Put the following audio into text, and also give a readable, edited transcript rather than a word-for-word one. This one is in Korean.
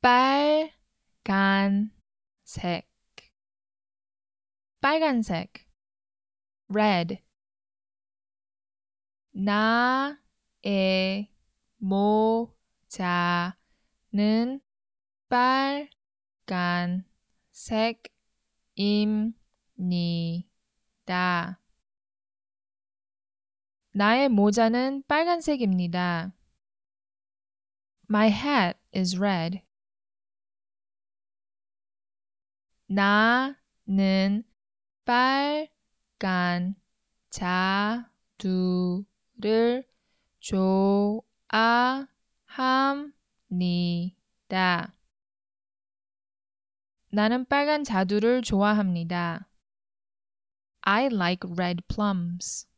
빨간색, 빨간색, red. 나의 모자는 빨간색입니다. 나의 모자는 빨간색입니다. My hat is red. 나는 빨간 자두를 좋아합니다. 나는 빨간 자두를 좋아합니다. I like red plums.